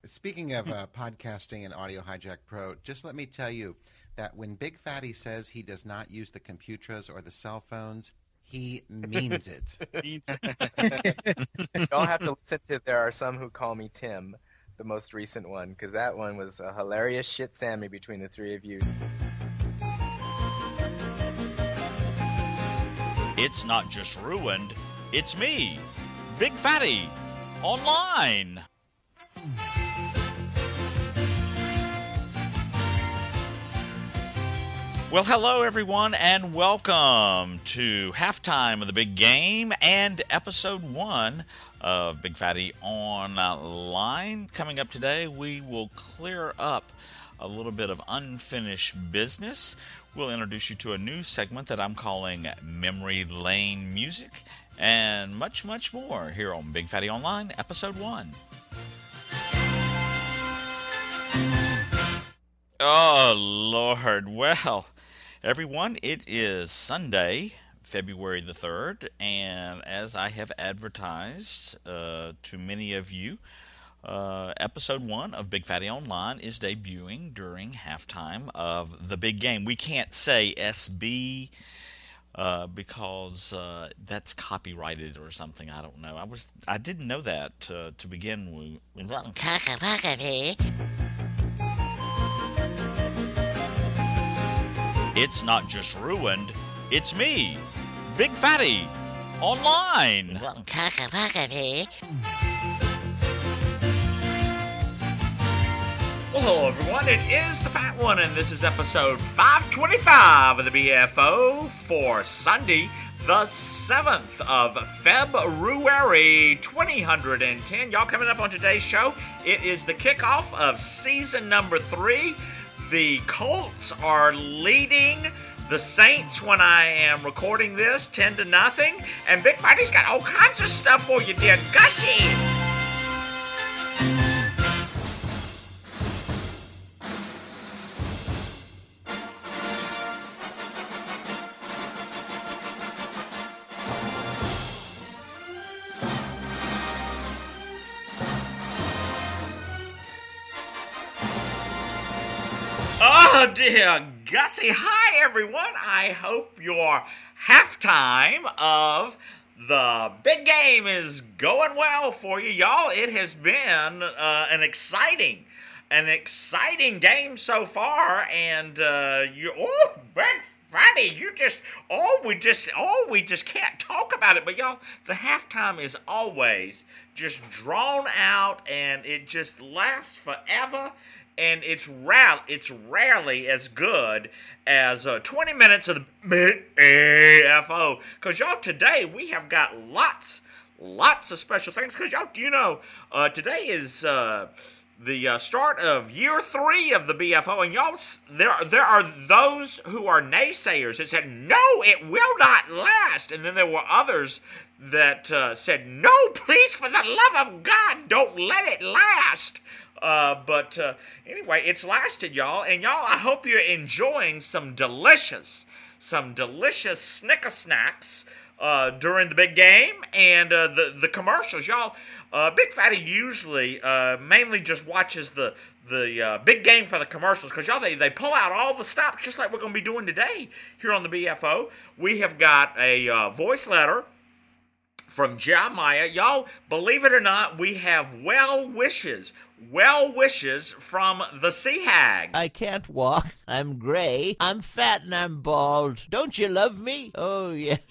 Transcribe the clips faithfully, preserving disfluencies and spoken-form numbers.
Speaking of uh, podcasting and Audio Hijack Pro, just let me tell you that when Big Fatty says he does not use the computers or the cell phones, he means it. Y'all have to listen to There Are Some Who Call Me Tim, the most recent one, because that one was a hilarious shit Sammy between the three of you. It's not just ruined, it's me, Big Fatty, online. Well, hello everyone, and welcome to halftime of the big game and episode one of Big Fatty Online. Coming up today, we will clear up a little bit of unfinished business. We'll introduce you to a new segment that I'm calling Memory Lane Music, and much, much more here on Big Fatty Online, episode one. Oh, Lord. Well, everyone, it is Sunday, February the third, and as I have advertised uh, to many of you, uh, episode one of Big Fatty Online is debuting during halftime of the big game. We can't say S B uh, because uh, that's copyrighted or something. I don't know. I was I didn't know that uh, to begin with. It's not just ruined, it's me, Big Fatty, online. Well, hello everyone, it is the Fat One, and this is episode five twenty-five of the B F O for Sunday, the seventh of February, twenty ten. Y'all, coming up on today's show, it is the kickoff of season number three. The Colts are leading the Saints when I am recording this, ten to nothing. And Big Fatty's got all kinds of stuff for you, dear Gussie. Oh, dear Gussie. Hi, everyone. I hope your halftime of the big game is going well for you, y'all. It has been uh, an exciting, an exciting game so far, and uh, you, oh, Big Fatty, you just, oh, we just, oh, we just can't talk about it. But y'all, the halftime is always just drawn out, and it just lasts forever. And it's rare, it's rarely as good as uh, twenty minutes of the B F O. Because, y'all, today we have got lots, lots of special things. Because, y'all, do you know, uh, today is uh, the uh, start of year three of the B F O. And, y'all, there, there are those who are naysayers that said, no, it will not last. And then there were others that uh, said, no, please, for the love of God, don't let it last. Uh, but uh, anyway, it's lasted, y'all. And y'all, I hope you're enjoying some delicious, some delicious Snicker snacks uh, during the big game and uh, the, the commercials. Y'all, uh, Big Fatty usually uh, mainly just watches the the uh, big game for the commercials because, y'all, they, they pull out all the stops just like we're going to be doing today here on the B F O. We have got a uh, voice letter from Jeremiah. Y'all, believe it or not, we have well wishes. Well wishes from the Sea Hag. I can't walk. I'm gray. I'm fat and I'm bald. Don't you love me? Oh, yes.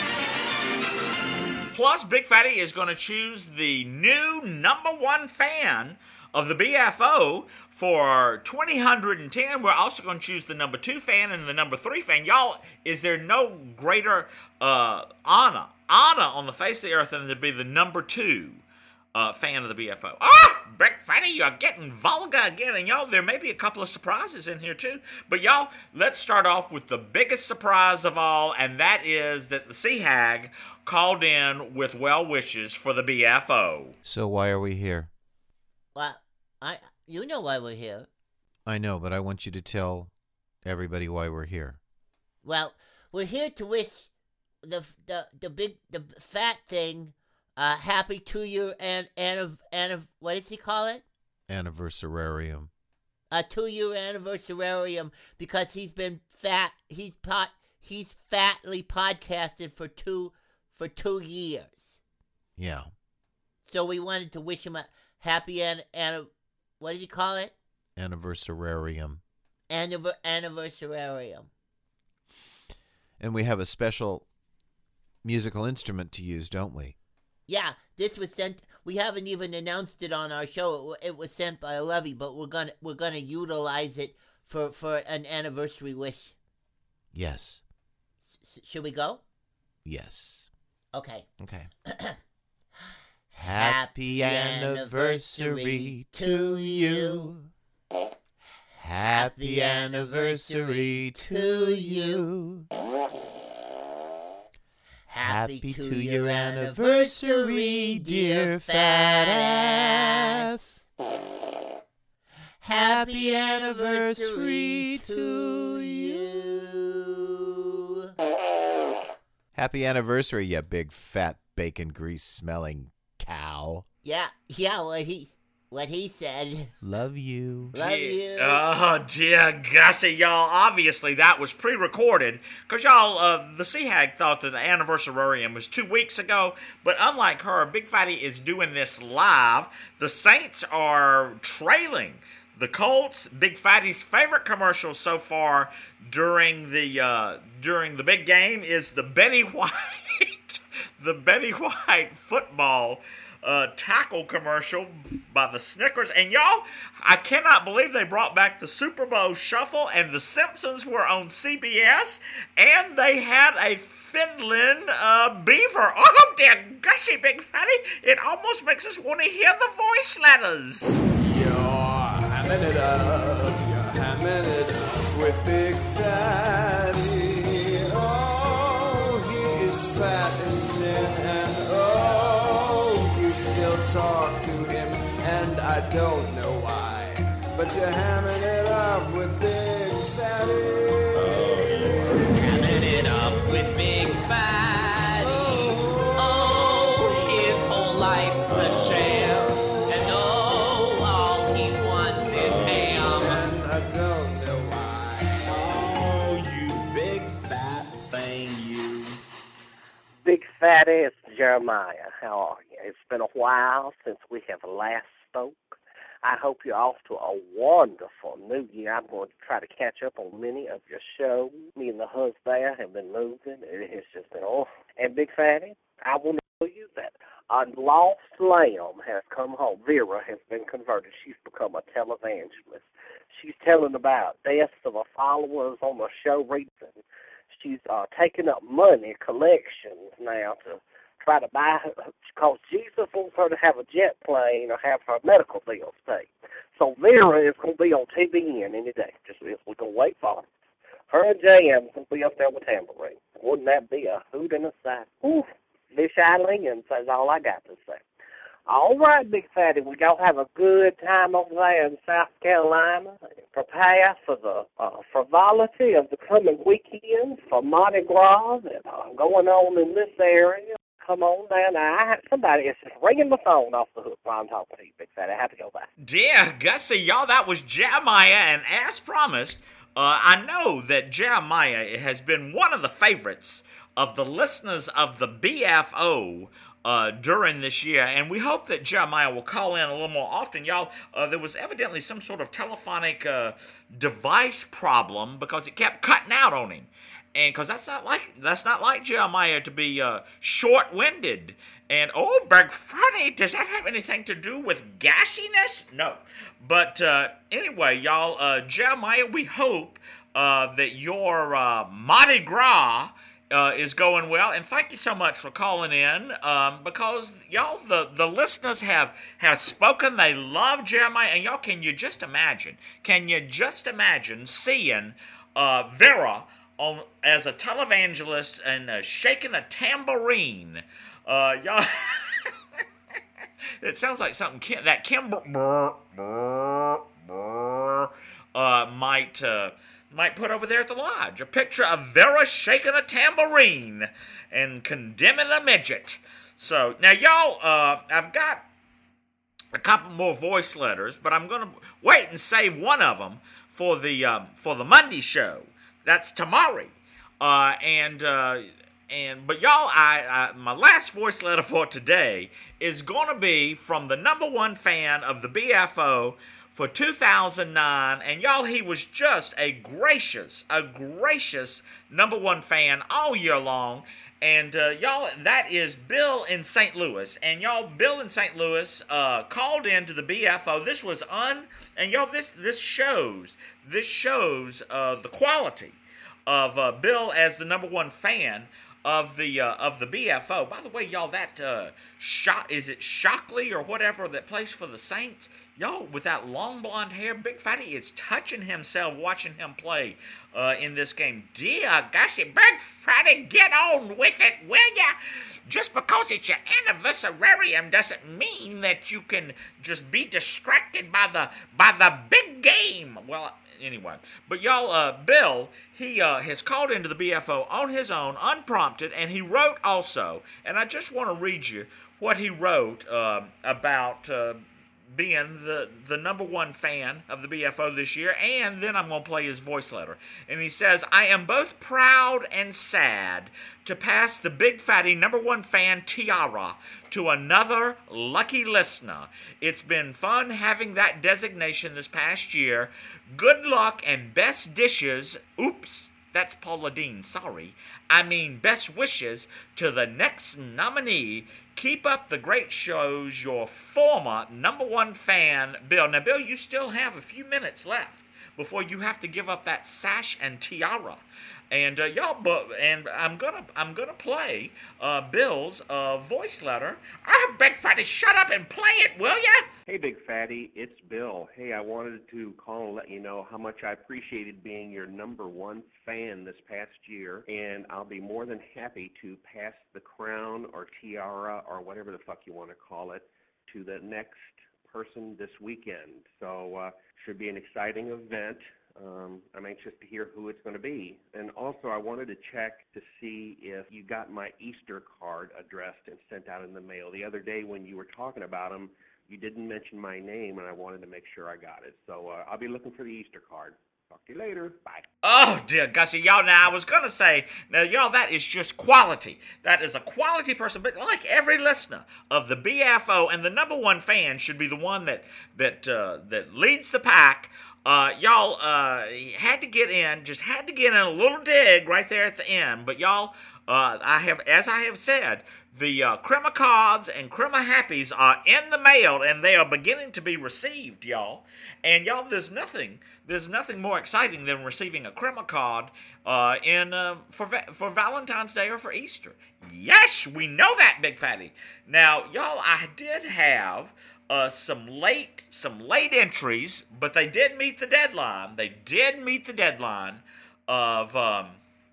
Plus, Big Fatty is going to choose the new number one fan of the B F O for twenty ten. We're also going to choose the number two fan and the number three fan. Y'all, is there no greater uh, honor, honor on the face of the earth than to be the number two Uh, fan of the B F O? Ah, Big Fatty, you're getting vulgar again. And y'all, there may be a couple of surprises in here too. But y'all, let's start off with the biggest surprise of all, and that is that the Sea Hag called in with well wishes for the B F O. So why are we here? Well, I, you know why we're here. I know, but I want you to tell everybody why we're here. Well, we're here to wish the the the big the fat thing Uh, happy two year and and of and of what does he call it? Anniversarium. A two-year anniversarium because he's been fat. He's pot. He's fatly podcasted for two for two years. Yeah. So we wanted to wish him a happy an, an what did you call it? Anniversarium. Anniver- anniversarium. And we have a special musical instrument to use, don't we? Yeah, this was sent. We haven't even announced it on our show. It, it was sent by Levy, but we're gonna we're gonna utilize it for, for an anniversary wish. Yes. S- should we go? Yes. Okay. Okay. Happy anniversary to you. Happy anniversary to you. Happy to your anniversary, dear fat ass. Happy anniversary to you. Happy anniversary, you big fat bacon grease smelling cow. Yeah, yeah. What he what he said. Love you. Love you. Oh, dear Gussie, y'all. Obviously, that was pre-recorded because y'all, uh, the Sea Hag thought that the anniversarium was two weeks ago. But unlike her, Big Fatty is doing this live. The Saints are trailing the Colts. Big Fatty's favorite commercial so far during the uh, during the big game is the Betty White, the Betty White football Uh, tackle commercial by the Snickers. And y'all, I cannot believe they brought back the Super Bowl Shuffle, and the Simpsons were on C B S, and they had a Finland uh, beaver. Oh, dear gushy, Big Fatty, it almost makes us want to hear the voice letters. You're hamming it up, you're hamming it up with Big Fatty. Oh, he is fat as sin, and oh, still talk to him, and I don't know why, but you're hamming it up with Big Fatty. Oh, you're hamming it up with Big Fatty. Oh, his whole life's a sham, and oh, all he wants is ham. And I don't know why. Oh, you big fat thing, you. Big Fatty, it's Jeremiah. How are you? It's been a while since we have last spoke. I hope you're off to a wonderful new year. I'm going to try to catch up on many of your shows. Me and the husband there have been moving. It has just been off. And Big Fatty, I want to tell you that a lost lamb has come home. Vera has been converted. She's become a televangelist. She's telling about deaths of her followers on the show reason. She's uh, taking up money collections now to try to buy her, because Jesus wants her to have a jet plane or have her medical bills paid. So Vera is going to be on T V N any day. Just we're going to wait for her. Her and J M will be up there with Tambourine. Wouldn't that be a hoot and a sight? Ooh, Miss Eileen says all I got to say. All right, Big Fatty, we going to have a good time over there in South Carolina. Prepare for the uh, frivolity of the coming weekend for Mardi Gras that uh, going on in this area. Come on down. Now, I, somebody is just ringing my phone off the hook while I'm talking to you, Big Fatty. I have to go back. Dear Gussie, y'all, that was Jeremiah, and as promised, uh, I know that Jeremiah has been one of the favorites of the listeners of the B F O uh, during this year, and we hope that Jeremiah will call in a little more often. Y'all, uh, there was evidently some sort of telephonic uh, device problem because it kept cutting out on him. And because that's not like that's not like Jeremiah to be uh, short-winded. And oh, Big Fatty, does that have anything to do with gassiness? No. But uh, anyway, y'all, uh, Jeremiah, we hope uh, that your uh, Mardi Gras uh, is going well. And thank you so much for calling in um, because y'all, the, the listeners have have spoken. They love Jeremiah, and y'all, can you just imagine? Can you just imagine seeing uh, Vera on as a televangelist and uh, shaking a tambourine? Uh, y'all, it sounds like something Kim, that Kim brr, brr, brr, uh, might uh, might put over there at the lodge. A picture of Vera shaking a tambourine and condemning a midget. So now, y'all, uh, I've got a couple more voice letters, but I'm gonna wait and save one of them for the um, for the Monday show. That's tomorrow, uh, and uh, and but y'all, I, I my last voice letter for today is gonna be from the number one fan of the B F O for two thousand nine, and y'all, he was just a gracious, a gracious number one fan all year long. And uh, y'all, that is Bill in Saint Louis. And y'all, Bill in Saint Louis uh, called in to the B F O. This was un, and y'all, this this shows, this shows uh, the quality of uh, Bill as the number one fan of the uh, of the B F O. By the way, y'all, that uh, Shock, is it Shockley or whatever that plays for the Saints? Y'all, with that long blonde hair, Big Fatty is touching himself watching him play uh, in this game. Dear gosh, Big Fatty, get on with it, will ya? Just because it's your anniversarium doesn't mean that you can just be distracted by the by the big game. Well, anyway, but y'all, uh, Bill, he uh, has called into the B F O on his own, unprompted, and he wrote also, and I just want to read you what he wrote uh, about uh, being the, the number one fan of the B F O this year, and then I'm going to play his voice letter. And he says, I am both proud and sad to pass the Big Fatty number one fan tiara to another lucky listener. It's been fun having that designation this past year. Good luck and best dishes. Oops, that's Paula Dean, sorry. I mean best wishes to the next nominee. Keep up the great shows, your former number one fan, Bill. Now, Bill, you still have a few minutes left before you have to give up that sash and tiara. And uh, y'all, but and I'm gonna I'm gonna play uh, Bill's uh, voice letter. Ah, Big Fatty, shut up and play it, will ya? Hey, Big Fatty, it's Bill. Hey, I wanted to call and let you know how much I appreciated being your number one fan this past year, and I'll be more than happy to pass the crown or tiara or whatever the fuck you want to call it to the next person this weekend. So uh, should be an exciting event. Um, I'm anxious to hear who it's going to be. And also, I wanted to check to see if you got my Easter card addressed and sent out in the mail. The other day when you were talking about them, you didn't mention my name, and I wanted to make sure I got it. So uh, I'll be looking for the Easter card. Talk to you later. Bye. Oh, dear Gussie, y'all, now I was going to say, now, y'all, that is just quality. That is a quality person, but like every listener of the B F O, and the number one fan should be the one that that uh, that leads the pack. Uh, y'all uh, had to get in, just had to get in a little dig right there at the end. But y'all, uh, I have, as I have said, the uh, Crema cards and Crema Happies are in the mail, and they are beginning to be received, y'all. And y'all, there's nothing, there's nothing more exciting than receiving a Crema card uh, in uh, for for Valentine's Day or for Easter. Yes, we know that, Big Fatty. Now, y'all, I did have. Uh, some late, some late entries, but they did meet the deadline. They did meet the deadline of um,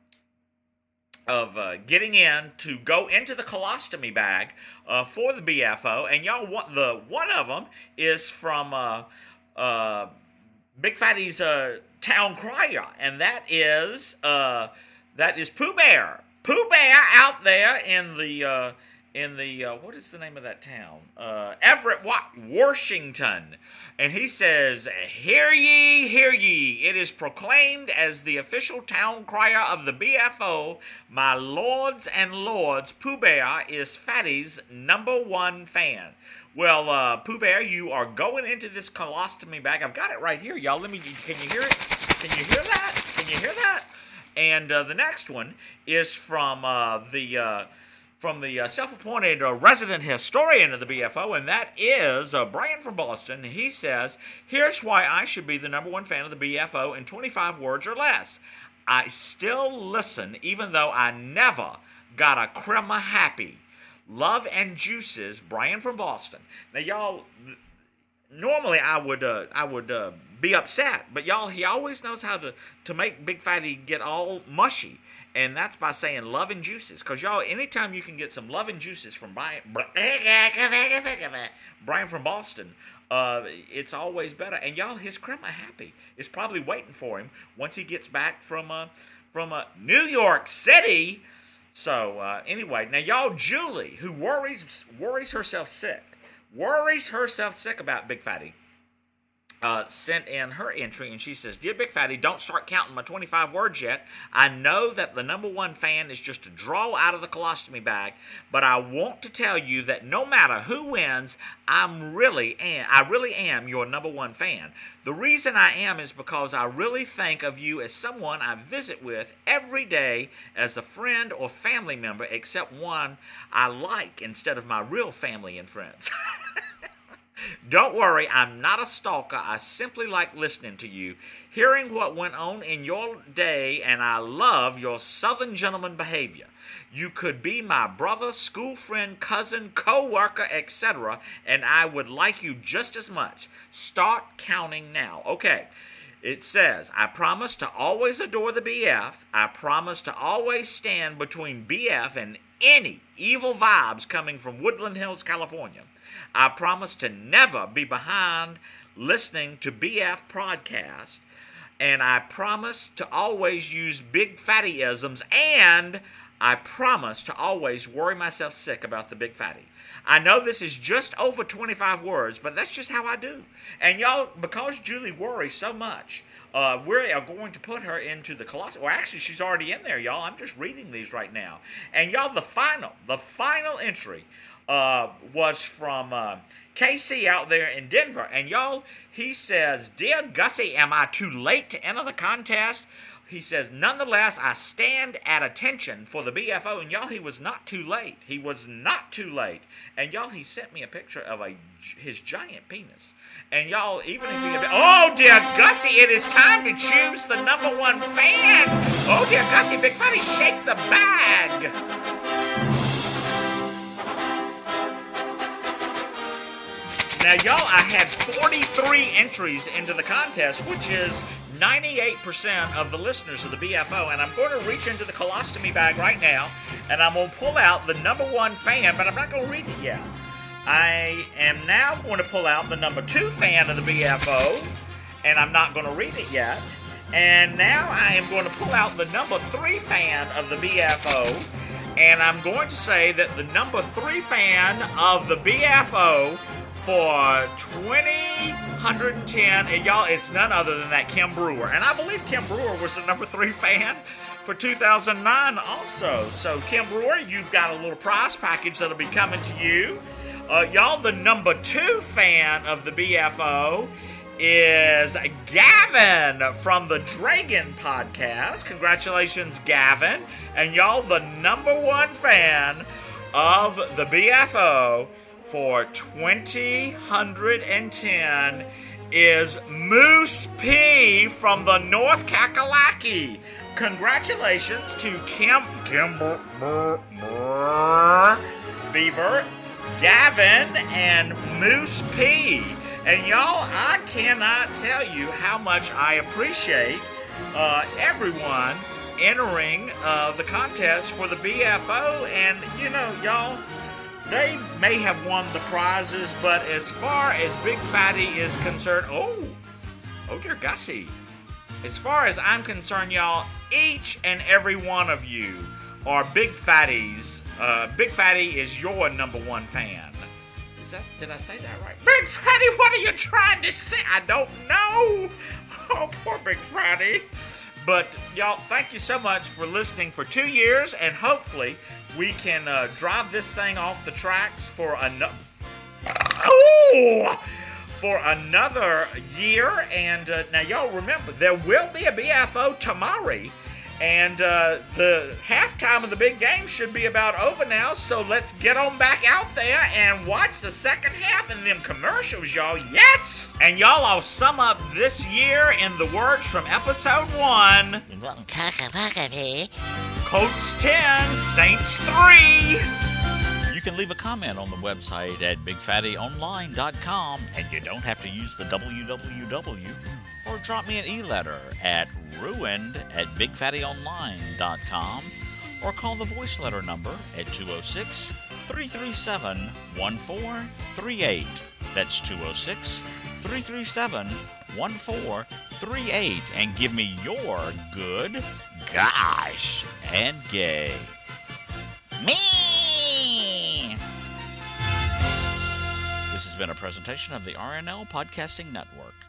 of uh, getting in to go into the colostomy bag uh, for the B F O. And y'all, want the one of them is from uh, uh, Big Fatty's uh, town crier, and that is uh, that is Pooh Bear. Pooh Bear out there in the. Uh, In the, uh, what is the name of that town? Uh, Everett, Washington. And he says, hear ye, hear ye. It is proclaimed as the official town crier of the B F O, my lords and lords, Pooh Bear is Fatty's number one fan. Well, uh, Pooh Bear, you are going into this colostomy bag. I've got it right here, y'all. Let me, can you hear it? Can you hear that? Can you hear that? And uh, the next one is from uh, the... Uh, from the uh, self-appointed uh, resident historian of the B F O, and that is uh, Brian from Boston. He says, here's why I should be the number one fan of the B F O in twenty-five words or less. I still listen even though I never got a Crema Happy. Love and juices, Brian from Boston. Now, y'all, normally I would uh, I would uh, be upset, but y'all, he always knows how to, to make Big Fatty get all mushy. And that's by saying love and juices. Because, y'all, anytime you can get some love and juices from Brian, Brian from Boston, uh, it's always better. And, y'all, his Crema Happy is probably waiting for him once he gets back from, uh, from uh, New York City. So, uh, anyway, now, y'all, Julie, who worries worries herself sick worries herself sick about Big Fatty, Uh, sent in her entry, and she says, "Dear Big Fatty, don't start counting my twenty-five words yet. I know that the number one fan is just a draw out of the colostomy bag, but I want to tell you that no matter who wins, I'm really am, I really am your number one fan. The reason I am is because I really think of you as someone I visit with every day as a friend or family member, except one I like instead of my real family and friends." Don't worry, I'm not a stalker. I simply like listening to you, hearing what went on in your day, and I love your Southern gentleman behavior. You could be my brother, school friend, cousin, co-worker, et cetera, and I would like you just as much. Start counting now. Okay. It says, I promise to always adore the B F. I promise to always stand between B F and any evil vibes coming from Woodland Hills, California. I promise to never be behind listening to B F podcast. And I promise to always use Big Fatty-isms. And I promise to always worry myself sick about the Big Fatty. I know this is just over twenty-five words, but that's just how I do. And y'all, because Julie worries so much, uh, we are going to put her into the Colossus. Well, actually, she's already in there, y'all. I'm just reading these right now. And y'all, the final, the final entry uh, was from uh, K C out there in Denver. And y'all, he says, "Dear Gussie, am I too late to enter the contest?" He says, "Nonetheless, I stand at attention for the B F O." And y'all, he was not too late. He was not too late. And y'all, he sent me a picture of a his giant penis. And y'all, even if he had been, oh dear Gussie, it is time to choose the number one fan. Oh dear Gussie, Big Fatty, shake the bag. Now, y'all, I had forty-three entries into the contest, which is ninety-eight percent of the listeners of the B F O, and I'm going to reach into the colostomy bag right now, and I'm going to pull out the number one fan, but I'm not going to read it yet. I am now going to pull out the number two fan of the B F O, and I'm not going to read it yet. And now I am going to pull out the number three fan of the B F O, and I'm going to say that the number three fan of the B F O for twenty ten, and y'all, it's none other than that Kim Brewer. And I believe Kim Brewer was the number three fan for two thousand nine also. So, Kim Brewer, you've got a little prize package that'll be coming to you. Uh, y'all, the number two fan of the B F O is Gavin from the Dragon podcast. Congratulations, Gavin. And y'all, the number one fan of the B F O for twenty ten is Moose P from the North Kakalaki. Congratulations to Kim, Kim Beaver, Gavin, and Moose P. And y'all, I cannot tell you how much I appreciate uh, everyone entering uh, the contest for the B F O. And, you know, y'all, they may have won the prizes, but as far as Big Fatty is concerned, oh, oh dear Gussie. As far as I'm concerned, y'all, each and every one of you are Big Fatties. Uh, Big Fatty is your number one fan. Is that, did I say that right? Big Fatty, what are you trying to say? I don't know. Oh, poor Big Fatty. But, y'all, thank you so much for listening for two years, and hopefully we can uh, drive this thing off the tracks for another... Oh! For another year. And uh, now, y'all remember, there will be a B F O tomorrow, and uh, the halftime of the big game should be about over now, so let's get on back out there and watch the second half and them commercials, y'all. Yes! And y'all, I'll sum up this year in the words from episode one. Colts ten, Saints three. You can leave a comment on the website at big fatty online dot com, and you don't have to use the w w w, or drop me an e-letter at ruined at big fatty online dot com, or call the voice letter number at two oh six, three three seven, one four three eight. That's two oh six, three three seven, one four three eight, and give me your good, gosh, and gay. Me! This has been a presentation of the R N L Podcasting Network.